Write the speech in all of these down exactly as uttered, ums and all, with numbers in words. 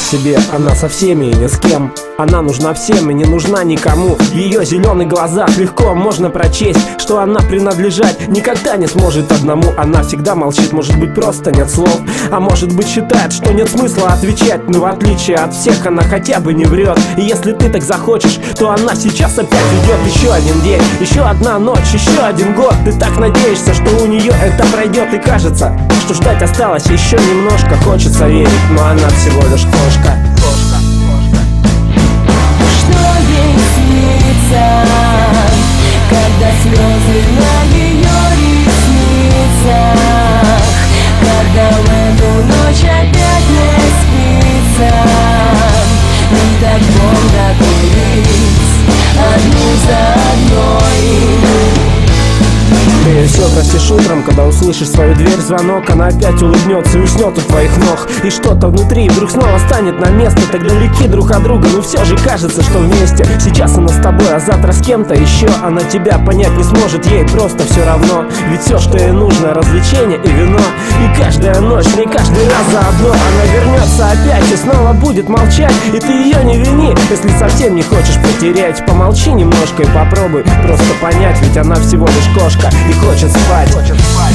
себе, она со всеми и ни с кем. Она нужна всем и не нужна никому. В ее зеленых глазах легко можно прочесть, что она принадлежать никогда не сможет одному. Она всегда молчит, может быть просто нет слов, а может быть считает, что нет смысла отвечать. Но в отличие от всех она хотя бы не врет. И если ты так захочешь, то она сейчас опять ведет еще один день, еще одна ночь, еще один год. Ты так надеешься, что у нее это пройдет. И кажется, что ждать осталось еще немножко. Хочется верить, но она всего лишь кошка. Кошка, кошка. Что ей снится, когда слезы на ее ресницах, когда в эту ночь опять не спится, и так больно курить одну за одной. Ты все простишь утром, когда услышишь свою дверь звонок. Она опять улыбнется и уснет у твоих ног. И что-то внутри вдруг снова станет на место. Так далеки друг от друга, но все же кажется, что вместе. Сейчас она с тобой, а завтра с кем-то еще. Она тебя понять не сможет, ей просто все равно. Ведь все, что ей нужно, развлечение и вино. И каждая ночь, не каждый раз заодно. Она вернется опять и снова будет молчать. И ты ее не вини, если совсем не хочешь потерять. Помолчи немножко и попробуй просто понять. Ведь она всего лишь кошка и хочет спать. Хочет спать.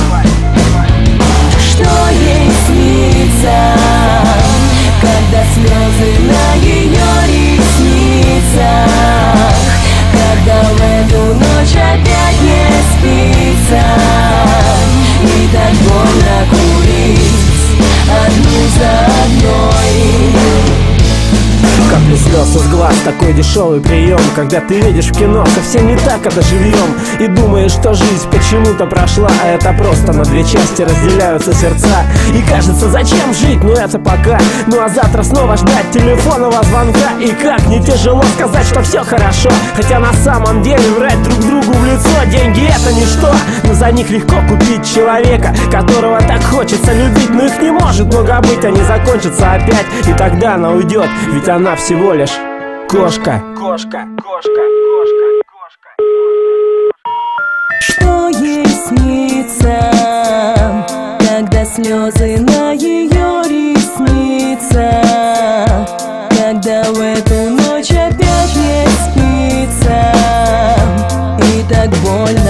Что ей снится, когда слезы на ее ресницах, когда в эту ночь опять не спится, и так больно курить одну за одной. Капли слез из глаз, такой дешевый прием, когда ты видишь в кино совсем не так это живьем. И думаешь, что жизнь почему-то прошла, а это просто на две части разделяются сердца. И кажется, зачем жить, ну это пока. Ну а завтра снова ждать телефонного звонка. И как не тяжело сказать, что все хорошо, хотя на самом деле врать друг другу в лицо. Деньги это ничто, но за них легко купить человека, которого так хочется любить. Но их не может много быть, они закончатся опять. И тогда она уйдет, ведь она всего лишь кошка. Кошка, кошка, кошка, кошка. Что ей снится, когда слезы на ее ресницах, когда в эту ночь опять не спится, и так больно